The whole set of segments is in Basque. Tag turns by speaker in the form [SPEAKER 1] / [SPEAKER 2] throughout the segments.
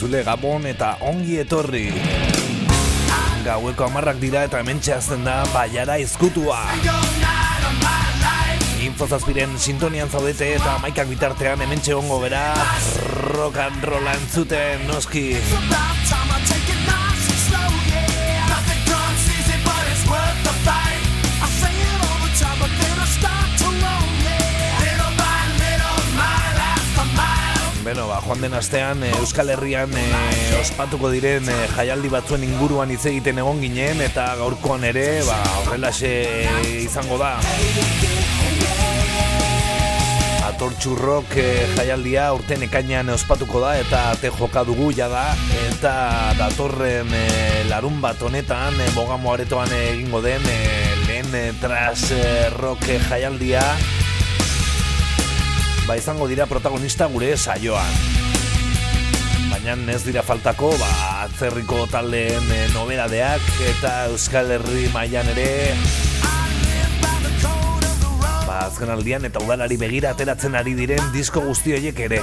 [SPEAKER 1] entzule, gabon eta ongi etorri. Gaueko 10 dira eta hementxe azten da Baiara Ezkutua. Infozazpiren sintonian zaudete eta maikak bitartean hementxe ongo bera rock and rolla entzuten noski. Beno, joan den astean Euskal Herrian ospatuko diren jaialdi batzuen inguruan hitz egiten egon ginen eta gaurkoan ere horrelaxe izango da. Atortxu Rock jaialdia urten ekainean ospatuko da eta ate joka dugu jada eta datorren larun bat honetan Bogamo aretoan egingo den lehen trash rock jaialdia izango dira protagonista gure saioan. Baina ez dira faltako atzerriko taldeen nobedadeak eta Euskal Herri mailan ere azken aldian eta udalari begira ateratzen ari diren disko guzti horiek ere.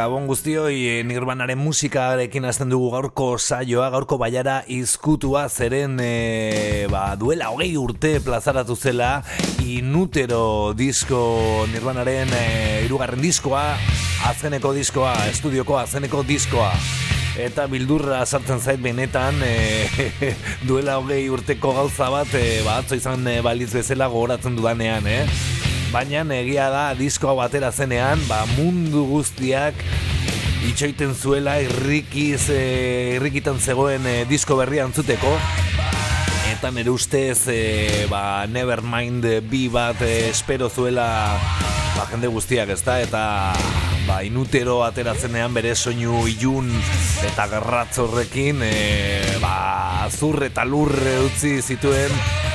[SPEAKER 1] Gabon guztioi, Nirvanaren musikarekin hasten dugu gaurko saioa, gaurko baiara izkutua zeren duela 20 urte plazaratu zela Inutero disko Nirvanaren hirugarren diskoa, azkeneko diskoa, estudioko azkeneko diskoa. Eta bildurra sartzen zait benetan duela 20 urteko gauza bat atzo izan balitz bezala gogoratzen dudanean, Baina egia da diskoa batera zenean, mundu guztiak itxoiten zuela irrikitan zegoen disko berria entzuteko. Eta nire ustez Nevermind bi bat espero zuela jende guztiak, ezta? Eta Inutero atera zenean bere soinu ilun eta garratz horrekin zur eta lurre utzi zituen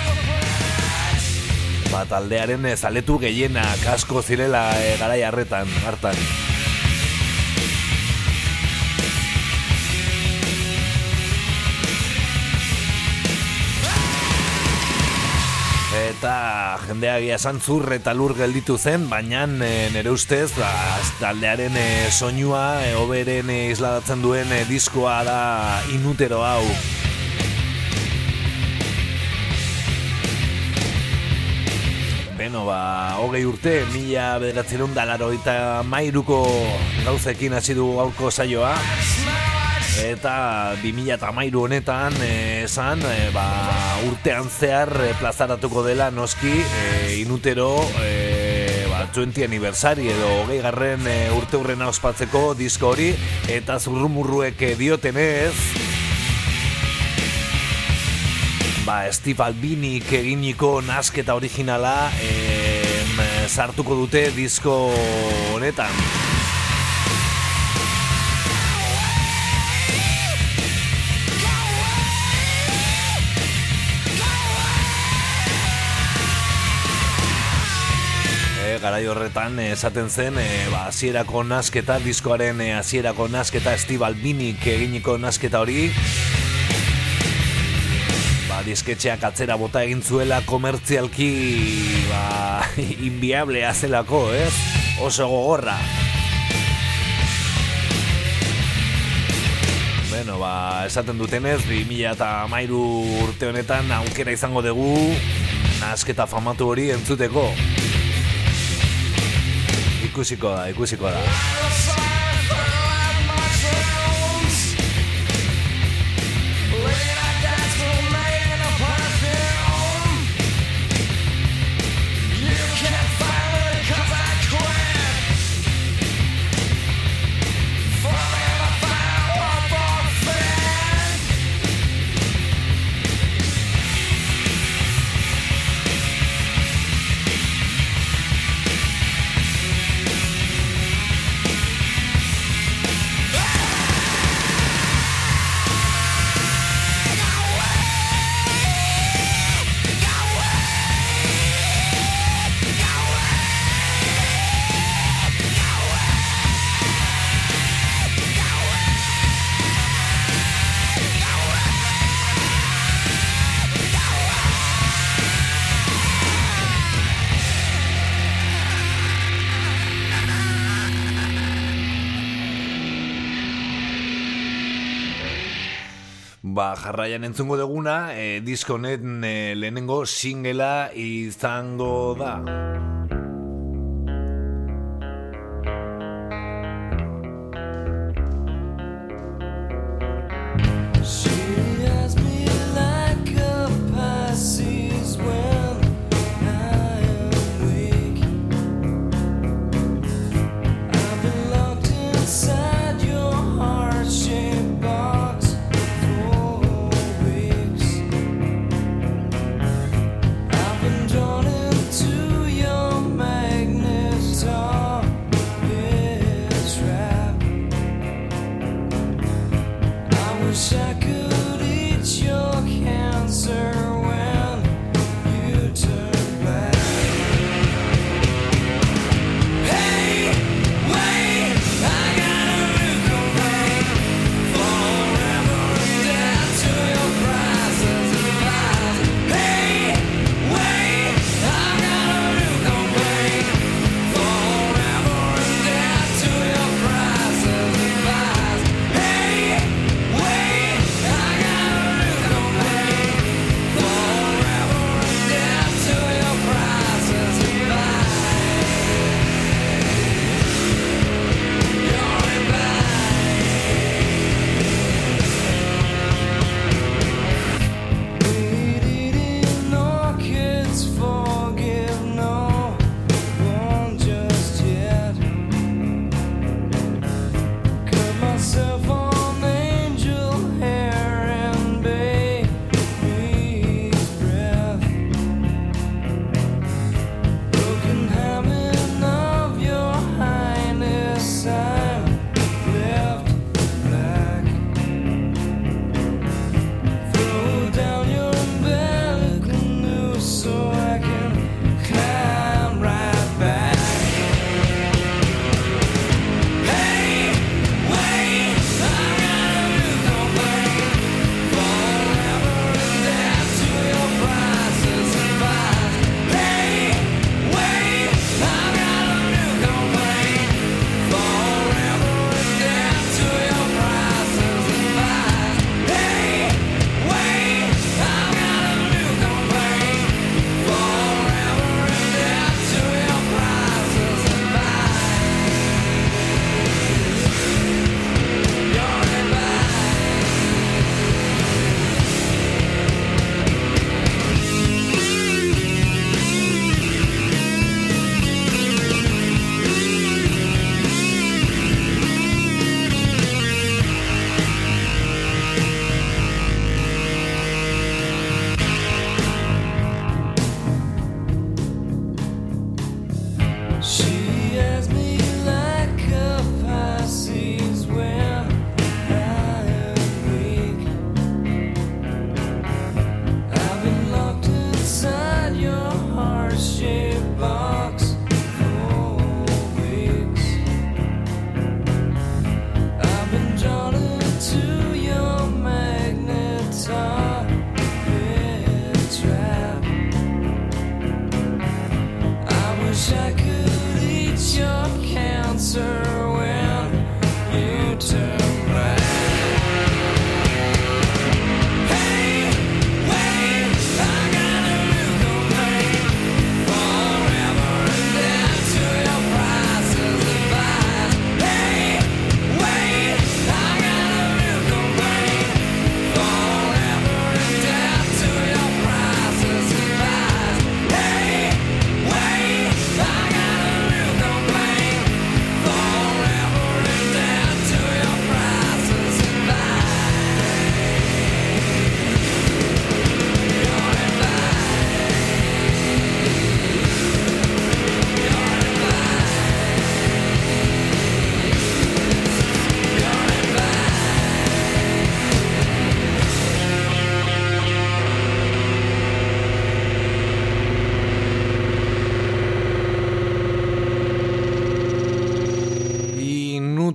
[SPEAKER 1] taldearen zaletu gehienak asko zirela garai hartan. Eta jendeak esan zur eta lur gelditu zen, baina nire ustez taldearen soinua hoberen isladatzen duen diskoa da Inutero hau. Beno, 20 urte, 1983ko gauzekin hasi du gaurko saioa. Eta 2013 honetan esan, urtean zehar plazaratuko dela noski Inutero 20 aniversari edo 20garren urte hurrena ospatzeko disko hori, eta zurrumurruek diotenez Steve Albinik eginiko nasketa originala sartuko dute disko honetan. Garai horretan esaten zen hasierako nasketa, diskoaren hasierako nasketa, Steve Albinik eginiko nasketa hori disketxeak atzera bota egin zuela komertzialki inviablea zelako, oso gogorra. Bueno, esaten dutenez 2013 urte honetan aukera izango dugu nasketa famatu hori entzuteko. Ikusiko da. Jarraian entzungo duguna, disko honen lehenengo singela izango da.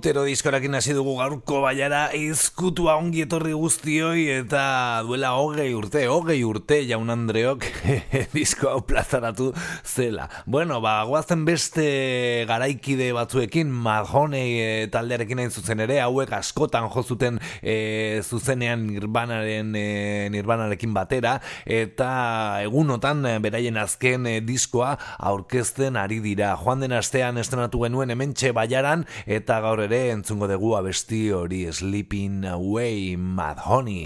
[SPEAKER 1] Utero diskorakin hasi dugu gaurko baiara, ezkutua ongi etorri guztioi, eta duela 20 urte jaun Andreok disko hau plazaratu zela. Bueno, goazen beste garaikide batzuekin, Madhoney taldearekin hain zuzen ere, hauek askotan jozuten zuzenean Nirvanarekin batera, eta egunotan beraien azken diskoa aurkezten ari dira. Joan den astean estrenatu genuen hementxe baiaran, eta gaur ere entzungo dugu abesti hori, Sleeping Away, Madhoney.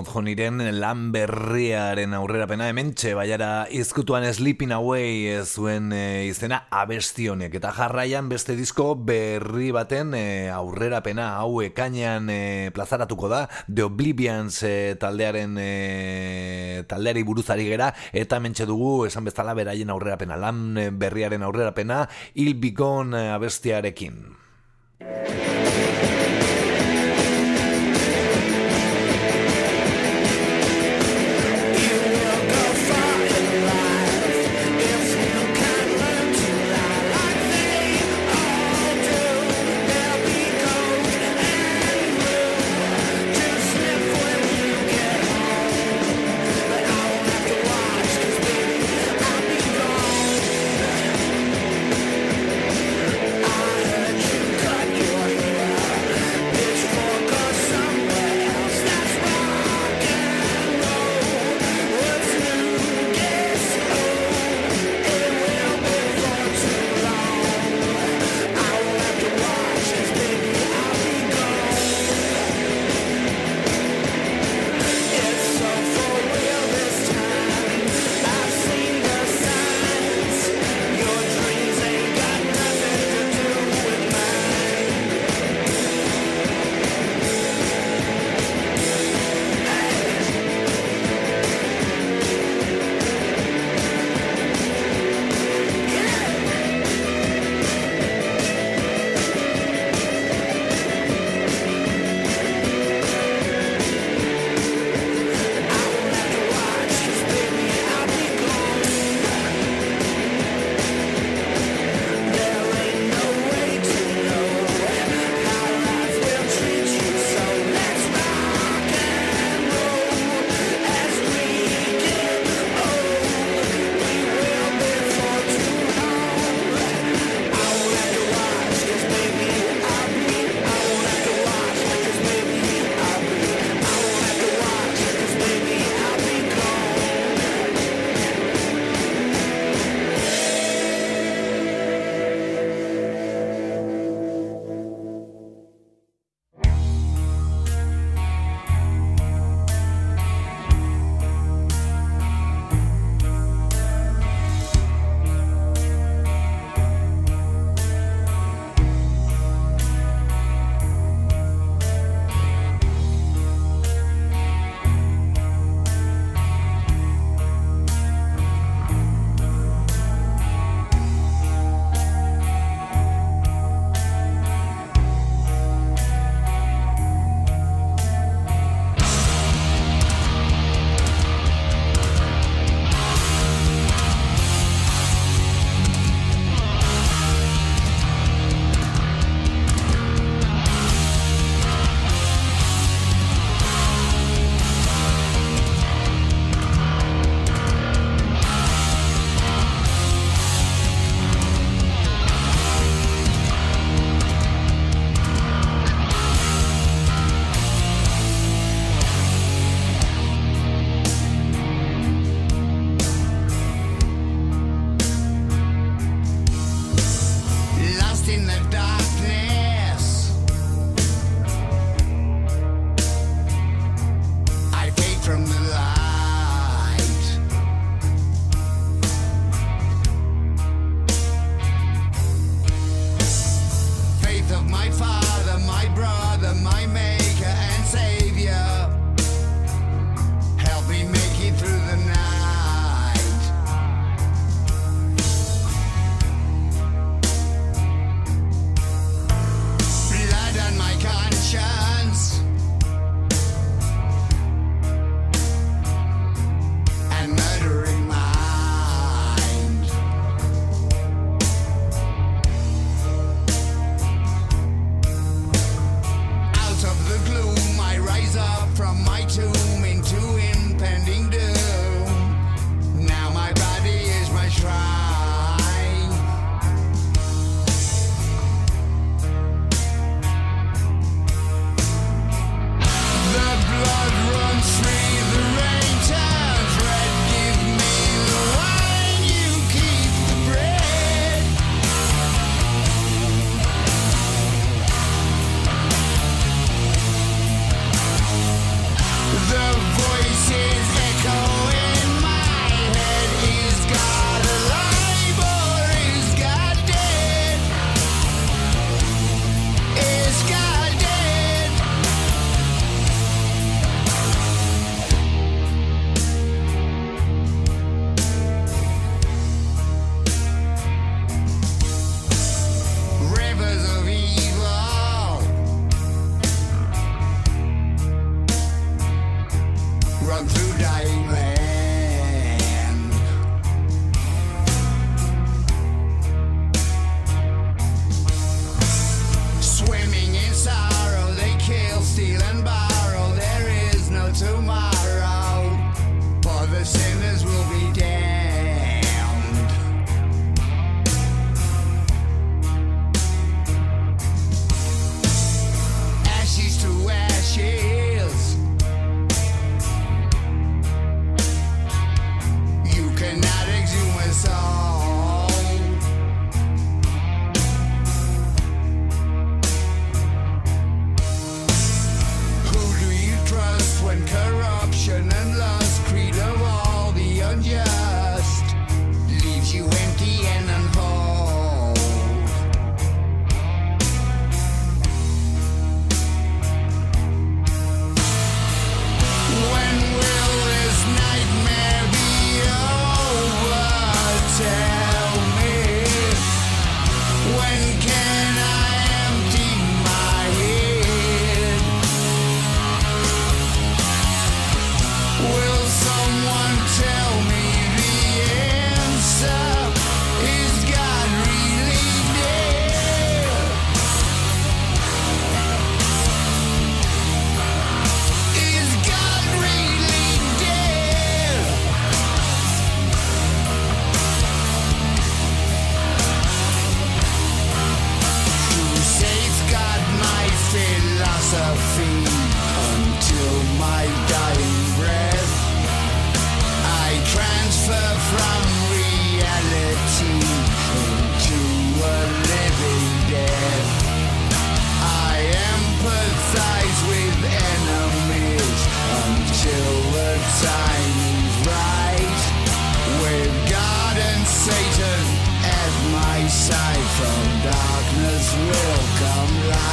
[SPEAKER 1] Honeyren lan berriaren aurrerapena hementxe, baiara izkutuan Sleeping Away zuen izena abesti honek. Eta jarraian beste disko berri baten aurrerapena hau ekainean plazaratuko da, The Oblivions taldeari buruzari gera, eta hementxe dugu esan bezala beraien aurrerapena, lan berriaren aurrerapena, I'll Be Gone abestiarekin.
[SPEAKER 2] I heard you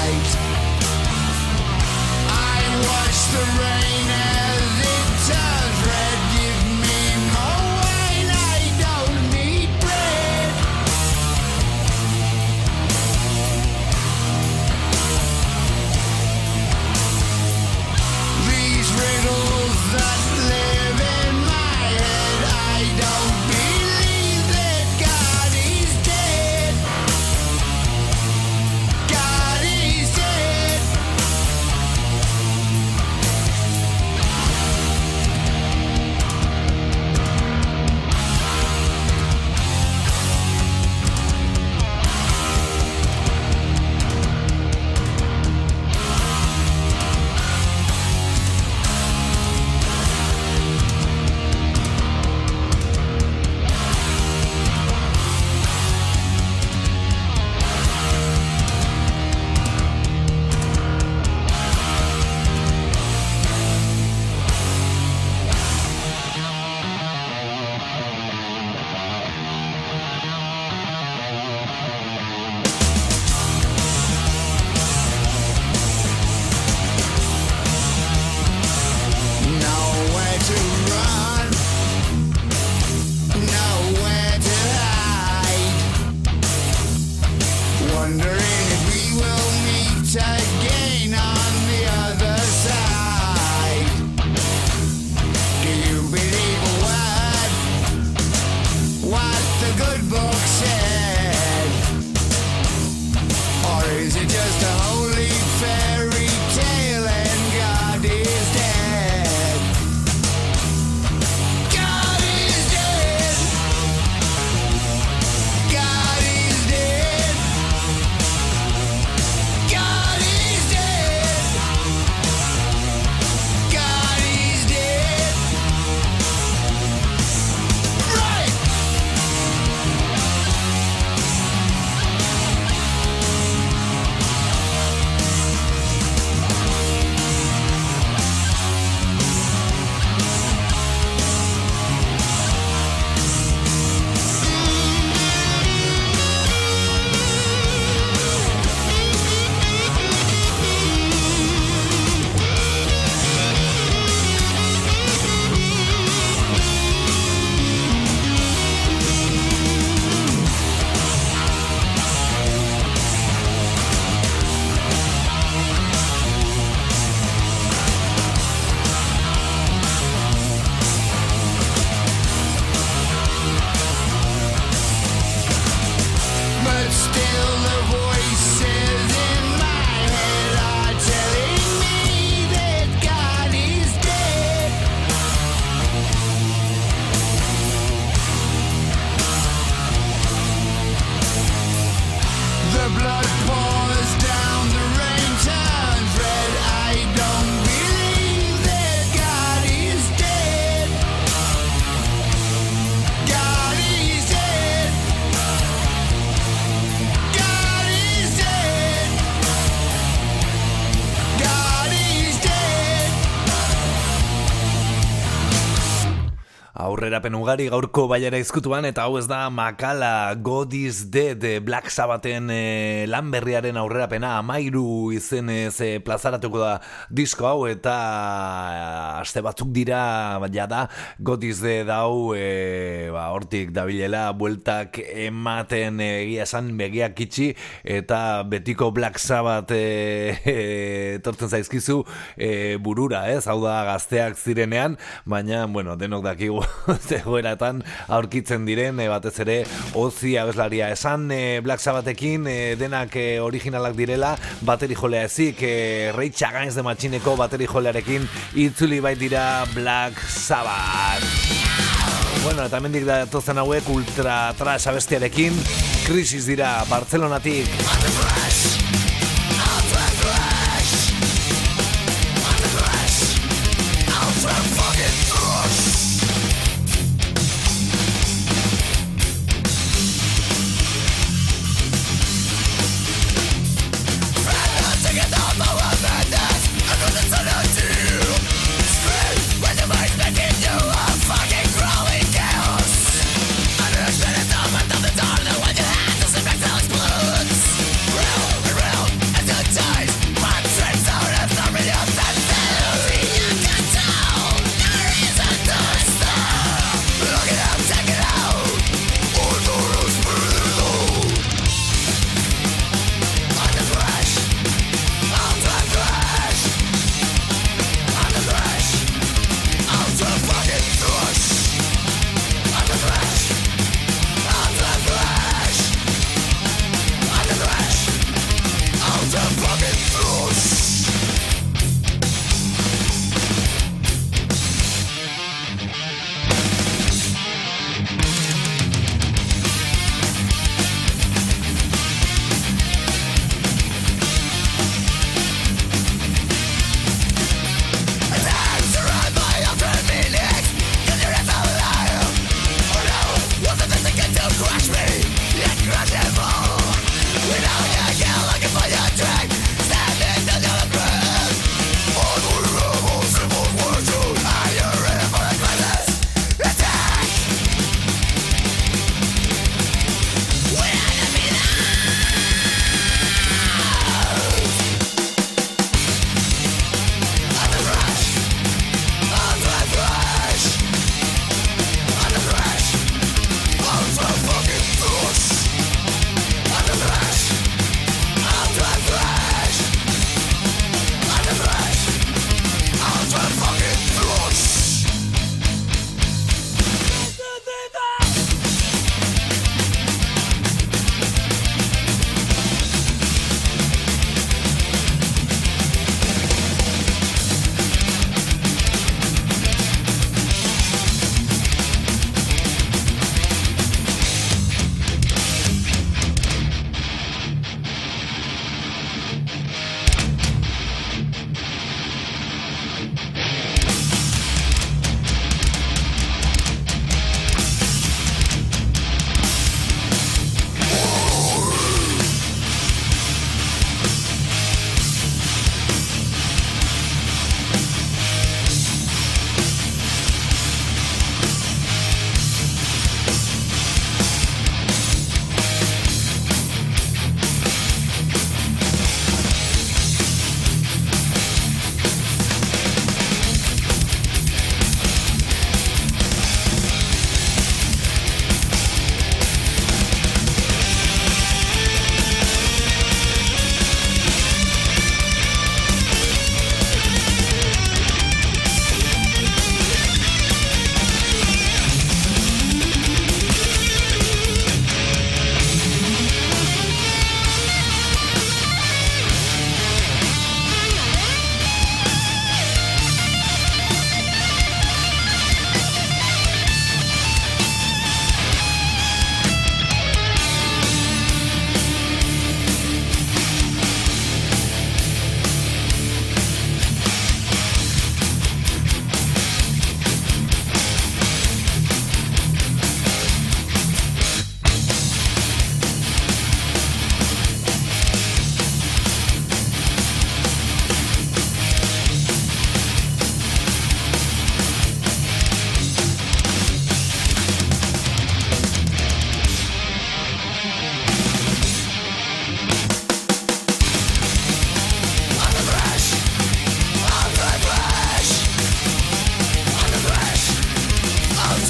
[SPEAKER 1] aurrerapen ugari gaurko baiara izkutuan, eta hau ez da makala God is Dead Black Sabbathen lan berriaren aurrerapena. 13 izenez plazaratuko da disko hau, eta aste batzuk dira jada God is Dead hau hortik dabilela bueltak ematen, egia esan begiak itxi, eta betiko Black Sabbath etortzen zaizkizu burura, ez? Hau da gazteak zirenean, baina bueno, denok dakigu zegoeratan aurkitzen diren, batez ere Ozzy abeslaria. Esan Black Sabbathekin denak originalak direla, bateri jolea ezik, Rage Against the Machineko bateri jolearekin itzuli bait dira Black Sabbath. Bueno, eta mendik datozen hauek ultra trash abestiarekin, Crisis dira Bartzelonatik.
[SPEAKER 2] Real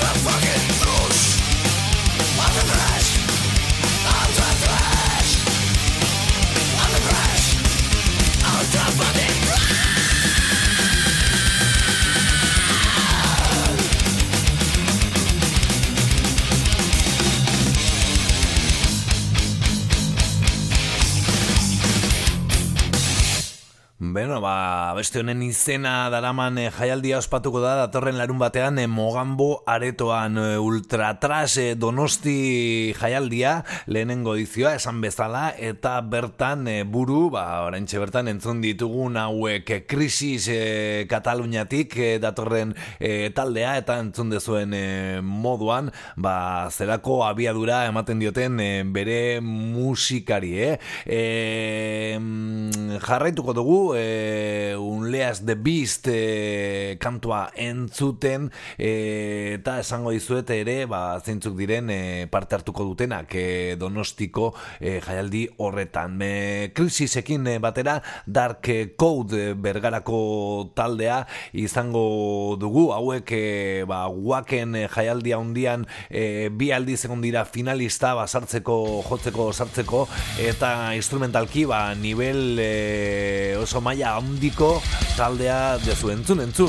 [SPEAKER 1] Bueno, beste honen izena daraman jaialdia ospatuko da datorren larun batean Mogambo aretoan Ultratrash Donosti jaialdia lehenengo edizioa esan bezala eta bertan buru, oraintxe bertan entzun ditugun hauek Krisis Kataluniatik datorren taldea eta entzun dezuen moduan zerako abiadura ematen dioten bere musikari jarraituko dugu Unleash the Beast kantua entzuten eta esango dizuet ere zeintzuk diren parte hartuko dutenak Donostiko jaialdi horretan. Krisisekin batera Dark Code Bergarako taldea izango dugu, hauek guaken jaialdia hundian bi aldiz egon dira finalista jotzeko sartzeko eta instrumentalki nivel oso maila handiko taldea dezu entzun.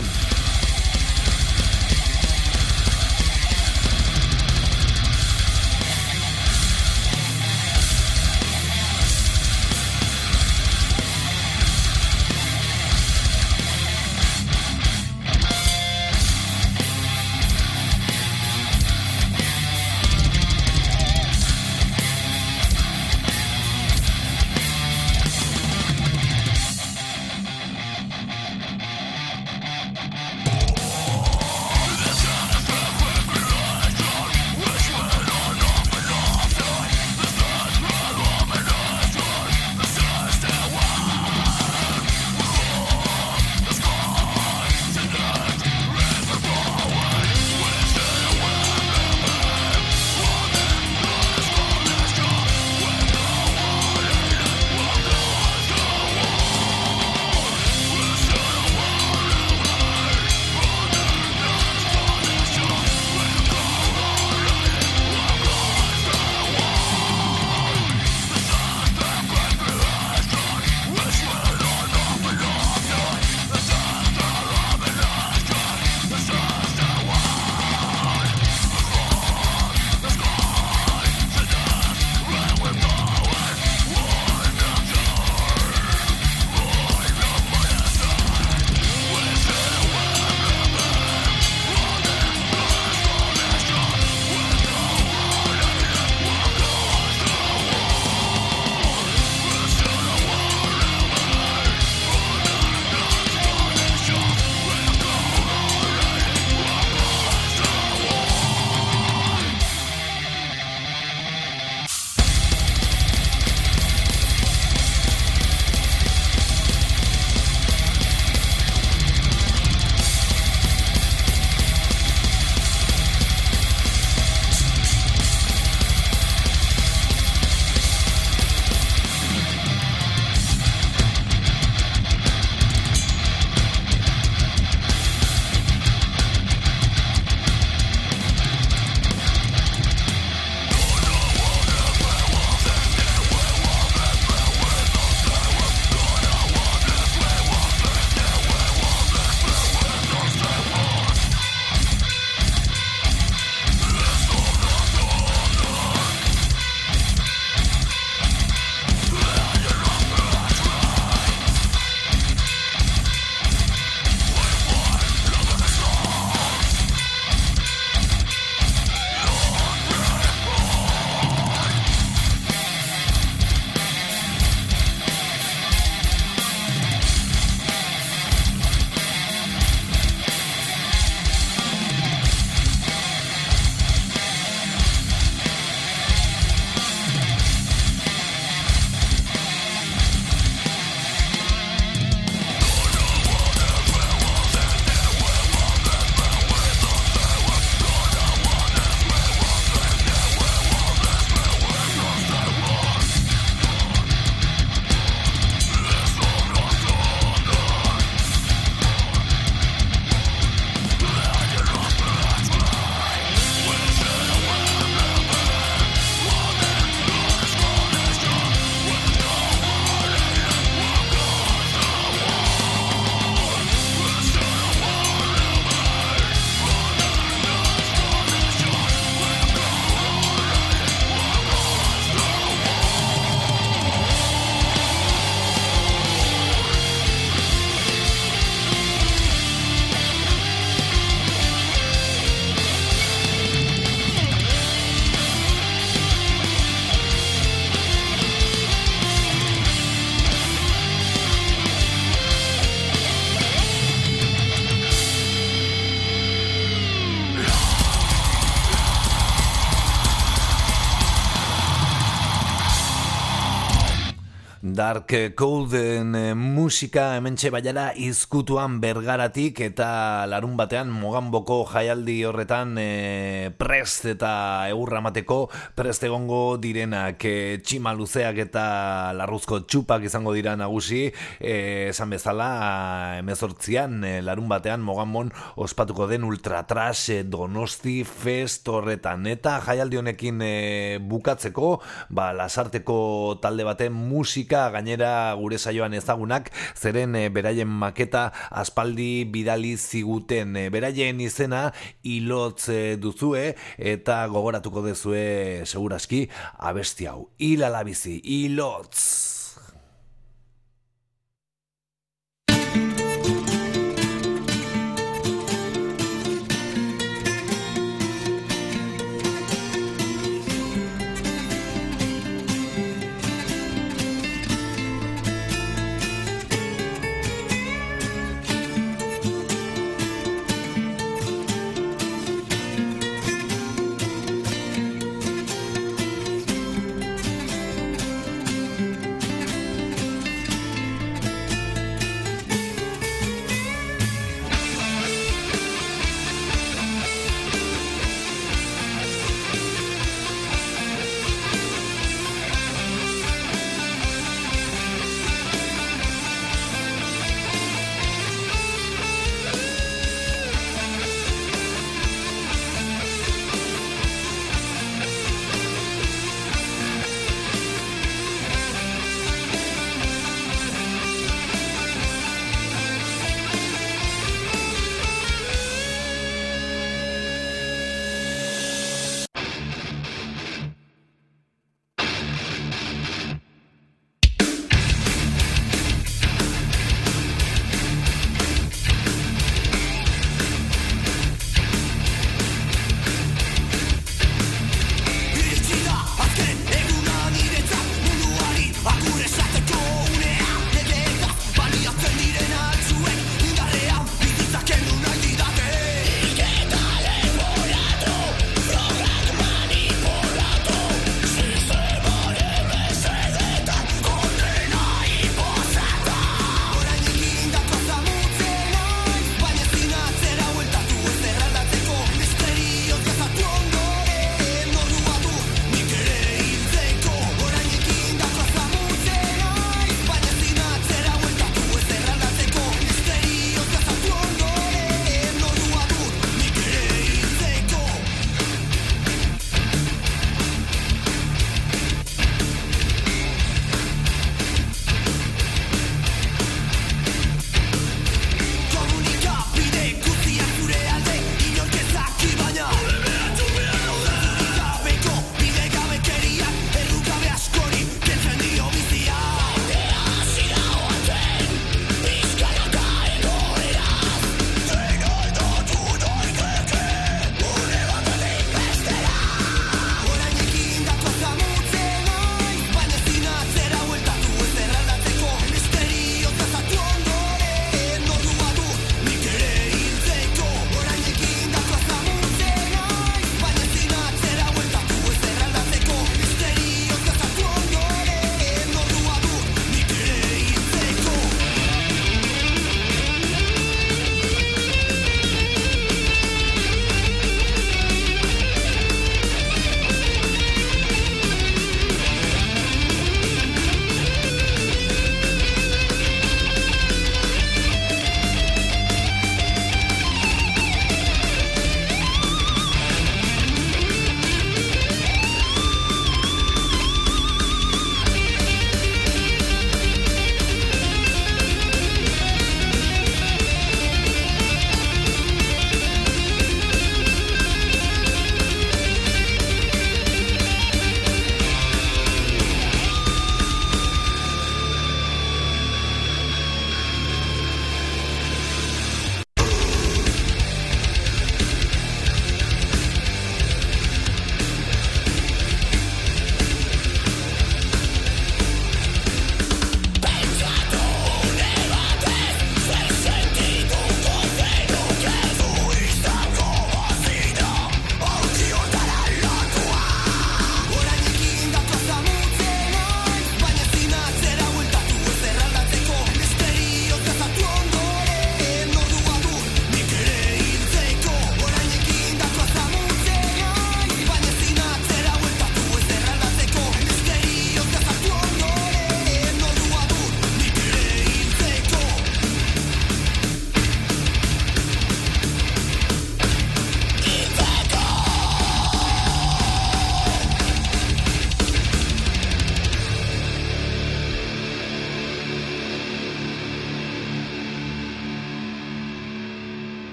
[SPEAKER 1] Dark Coden musika hementxe baiara izkutuan Bergaratik eta larun batean Moganboko jaialdi horretan prest eta egurra mateko prest egongo direnak txima luzeak eta larruzko txupak izango dira nagusi esan bezala 18an larun batean Moganbon ospatuko den Ultratrash Donosti Fest horretan eta jaialdi honekin bukatzeko lasarteko talde baten musika gainera gure saioan ezagunak zeren beraien maketa aspaldi bidali ziguten beraien izena Ilotz duzue eta gogoratuko dezue seguraski abesti hau Ilalabizi Ilotz.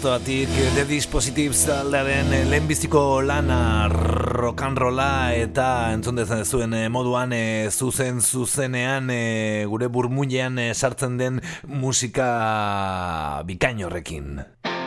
[SPEAKER 1] abuztuatik The Dispositives taldearen lehenbiziko lana rock'n'rolla eta entzun dezen zuen moduan zuzenean gure burmuinean sartzen den musika bikain horrekin.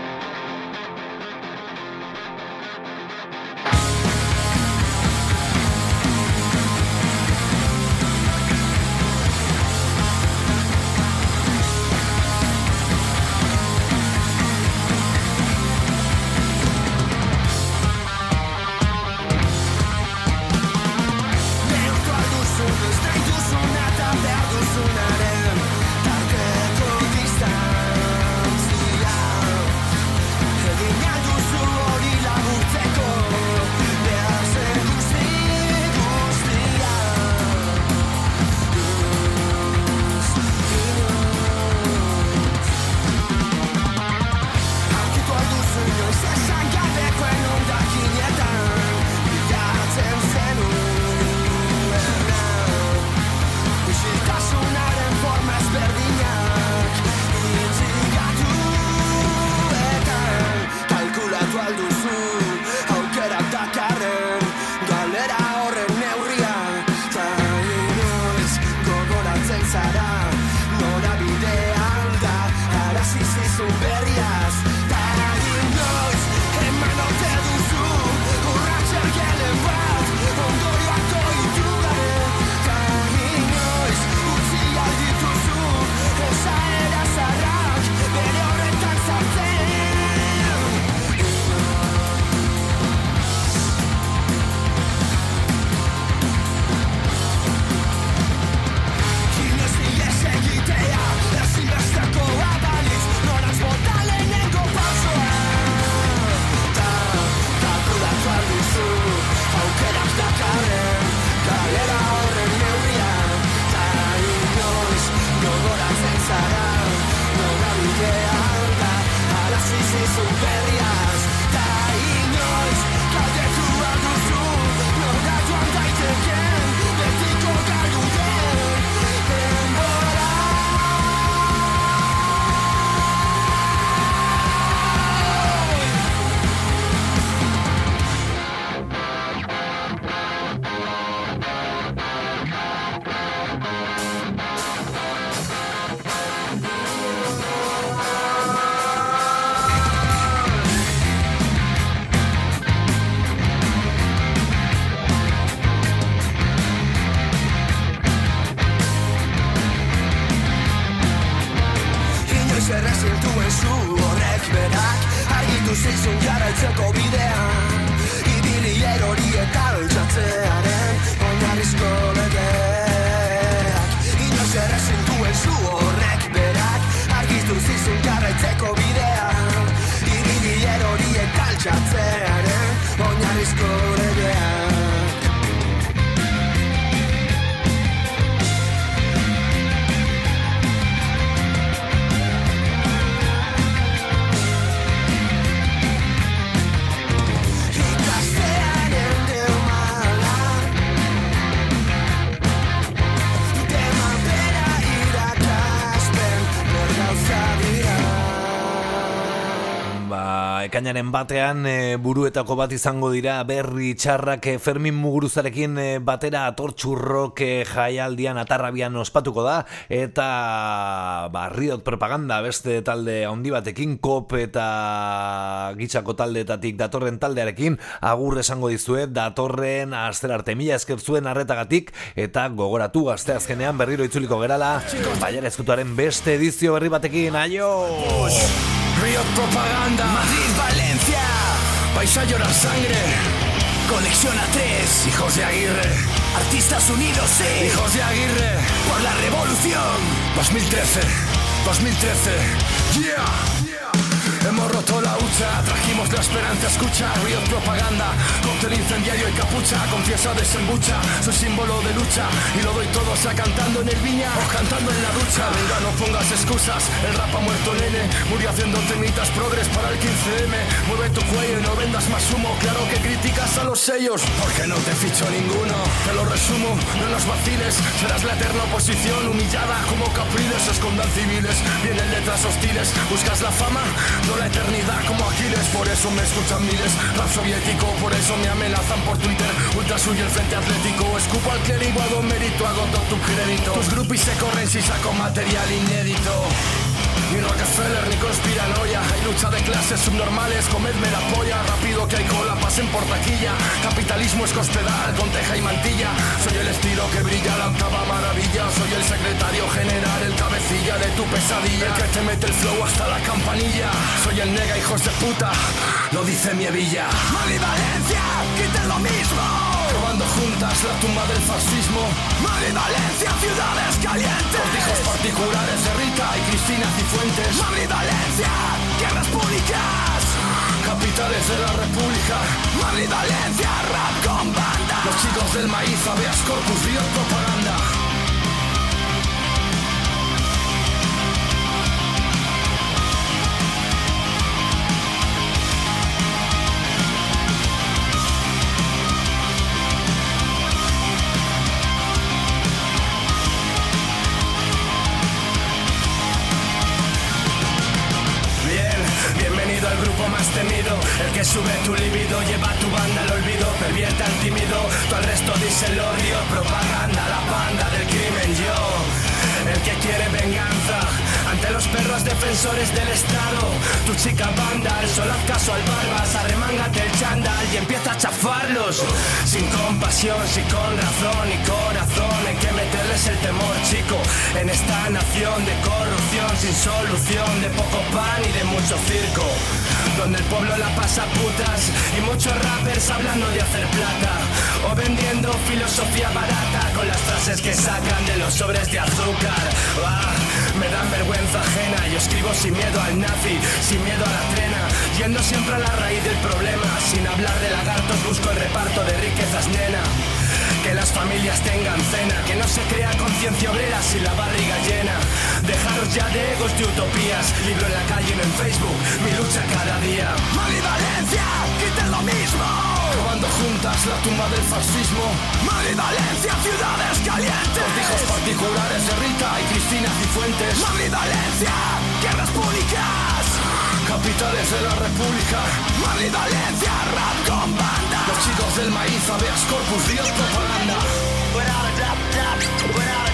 [SPEAKER 1] Ekainaren batean buruetako bat izango dira berri txarrak Fermin Muguruzarekin batera atortxurrok jaialdian atarrabian ospatuko da eta Riot Propaganda beste talde handi batekin Kop eta Gitxako taldeetatik datorren taldearekin agur esango dizuet datorren asterarte. Mila esker zuen arretagatik eta gogoratu asteazkenean berriro itzuliko gerala Baiara Ezkutuaren beste edizio berri batekin. Aio!
[SPEAKER 2] Riot Propaganda, Madrid, Valencia, vais a llorar sangre. Conexión A3, hijos de Aguirre. Artistas Unidos, sí, hijos de Aguirre. Por la revolución. 2013, 2013, yeah. Hemos roto la hucha, trajimos la esperanza, escucha. Riot Propaganda, cóctel incendiario y capucha. Confiesa desembucha, soy símbolo de lucha. Y lo doy todo, sea cantando en el viña o cantando en la ducha. Venga, no pongas excusas, el rap ha muerto, nene. Murió haciendo temitas progres para el 15M. Mueve tu cuello y no vendas más humo. Claro que criticas a los sellos, porque no te ficho ninguno. Te lo resumo, no nos vaciles. Serás la eterna oposición, humillada como capriles. Escondan civiles, vienen letras hostiles. Buscas la fama, no la eternidad como Aquiles, por eso me escuchan miles. Rap soviético, por eso me amenazan por Twitter. Ultra suyo el frente atlético, escupo al clérigo, hago mérito, hago todo tu crédito. Tus groupies se corren si saco material inédito. Ni Rockefeller ni conspiranoia. Hay lucha de clases subnormales, comedme la polla. Rápido que hay cola, pasen por taquilla. Capitalismo es cospedal, con teja y mantilla. Soy el estilo que brilla, la octava maravilla. Soy el secretario general, el cabecilla de tu pesadilla. El que te mete el flow hasta la campanilla. Soy el nega, hijos de puta, lo dice mi hebilla.
[SPEAKER 3] Mali Valencia, quiten lo mismo.
[SPEAKER 2] Robando juntas la tumba del fascismo.
[SPEAKER 3] Mali Valencia, ciudades calientes.
[SPEAKER 2] Cortijos particulares de Rita y Cristina Cifuentes.
[SPEAKER 3] Mali Valencia, guerras públicas.
[SPEAKER 2] Capitales de la República.
[SPEAKER 3] Mali Valencia, rap con banda.
[SPEAKER 2] Los chicos del maíz, habeas corpus, riot propaganda.
[SPEAKER 3] Bienvenido al grupo más temido, el que sube tu libido, lleva tu banda al olvido, pervierte al tímido, tú al resto díselo, río, propaganda, la banda del crimen, yo, el que quiere venganza, ante los perros defensores del Estado, tu chica banda, solo haz caso al barbas, arremángate el chándal y empieza a chafarlos, sin compasión, sí con razón y corazón, hay que meterles el temor, chico, en esta nación de corrupción, sin solución, de poco pan y de mucho circo, donde el pueblo la pasa putas y muchos rappers hablando de hacer plata o vendiendo filosofía barata con las frases que sacan de los sobres de azúcar. Me dan vergüenza ajena, yo escribo sin miedo al nazi, sin miedo a la trena, yendo siempre a la raíz del problema, sin hablar de lagartos busco el reparto de riquezas, nena. Que las familias tengan cena, que no se crea conciencia obrera sin la barriga llena. Dejaros ya de egos y utopías, libro en la calle y no en Facebook, mi lucha cada día.
[SPEAKER 2] Mali Valencia, quiten lo mismo. Robando juntas la tumba del fascismo.
[SPEAKER 3] Mali Valencia, ciudades calientes.
[SPEAKER 2] Cortijos particulares de Rita y Cristina Cifuentes.
[SPEAKER 3] Mali Valencia, guerras públicas.
[SPEAKER 2] Capitales de la República.
[SPEAKER 3] Mali Valencia, rap con banda.
[SPEAKER 2] Los chicos del maíz, habeas corpus, riot propaganda.